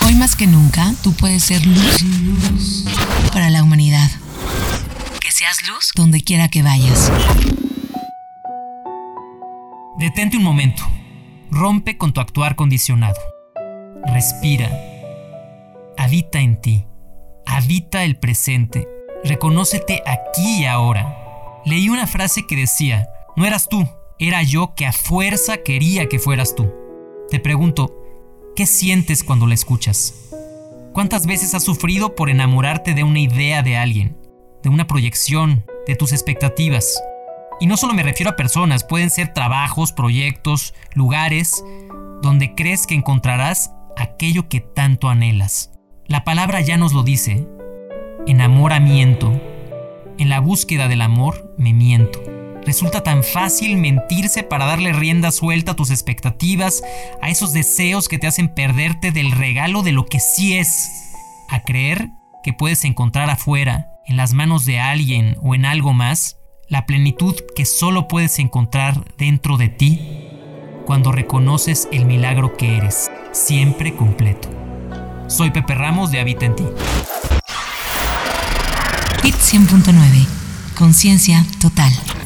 Hoy más que nunca, tú puedes ser luz para la humanidad. Que seas luz donde quiera que vayas. Detente un momento. Rompe con tu actuar condicionado. Respira. Habita en ti. Habita el presente. Reconócete aquí y ahora. Leí una frase que decía: no eras tú, era yo que a fuerza quería que fueras tú. Te pregunto, ¿qué sientes cuando la escuchas? ¿Cuántas veces has sufrido por enamorarte de una idea de alguien, de una proyección, de tus expectativas? Y no solo me refiero a personas, pueden ser trabajos, proyectos, lugares donde crees que encontrarás aquello que tanto anhelas. La palabra ya nos lo dice: enamoramiento. En la búsqueda del amor me miento. Resulta tan fácil mentirse para darle rienda suelta a tus expectativas, a esos deseos que te hacen perderte del regalo de lo que sí es, a creer que puedes encontrar afuera, en las manos de alguien o en algo más, la plenitud que solo puedes encontrar dentro de ti cuando reconoces el milagro que eres, siempre completo. Soy Pepe Ramos de Habita en Ti. Hit 100.9. Conciencia total.